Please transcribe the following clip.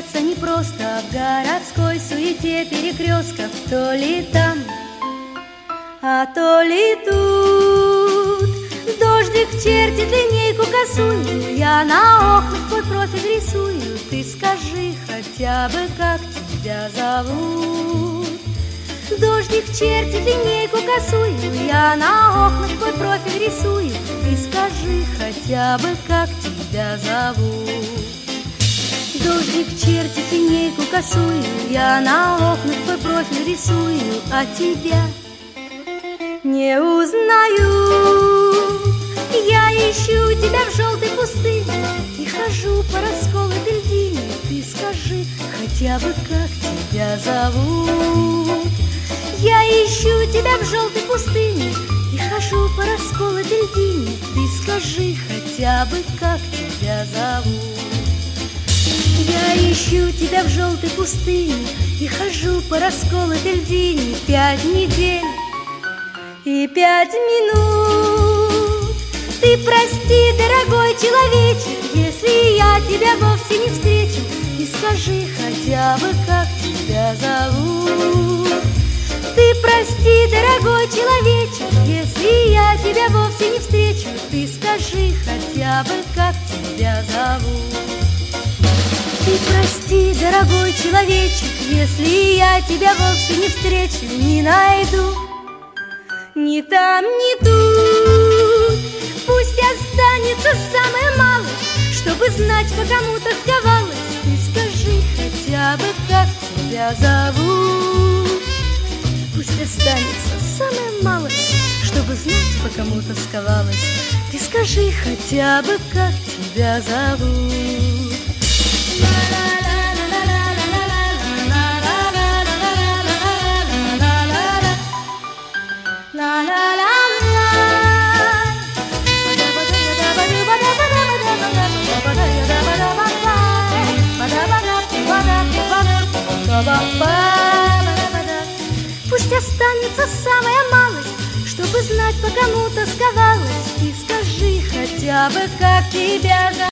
затеряться непросто в городской суете перекрестков. То ли там, а то ли тут. Дождик чертит линейку косую, я на окнах твой профиль рисую. Ты скажи хотя бы, как тебя зовут. Дождик чертит линейку косую, я на окнах твой профиль рисую. Ты скажи хотя бы, как тебя зовут. Дождик чертит линейку косую, я на окнах твой профиль рисую, а тебя не узнаю. Я ищу тебя в желтой пустыне и хожу по расколотой льдине. Ты скажи хотя бы, как тебя зовут. Я ищу тебя в желтой пустыне и хожу по расколотой льдине. Ты скажи хотя бы, как тебя зовут. Я ищу тебя в желтой пустыне и хожу по расколотой льдине 5 недель и 5 минут. Ты прости, дорогой человечек, если я тебя вовсе не встречу. И скажи хотя бы, как тебя зовут. Ты прости, дорогой человечек, если я тебя вовсе не встречу. Ты скажи хотя бы, как тебя зовут. Ты прости, дорогой человечек, если я тебя вовсе не встречу, не найду ни там, ни тут. Пусть останется самое малое, чтобы знать, по кому тосковалась. Ты скажи хотя бы, как тебя зовут. Пусть останется самое малое, чтобы знать, по кому тосковалась. Ты скажи хотя бы, как тебя зовут. Пусть останется самая малость, чтобы знать, по кому тосковалась. Ты скажи хотя бы, как тебя зовут.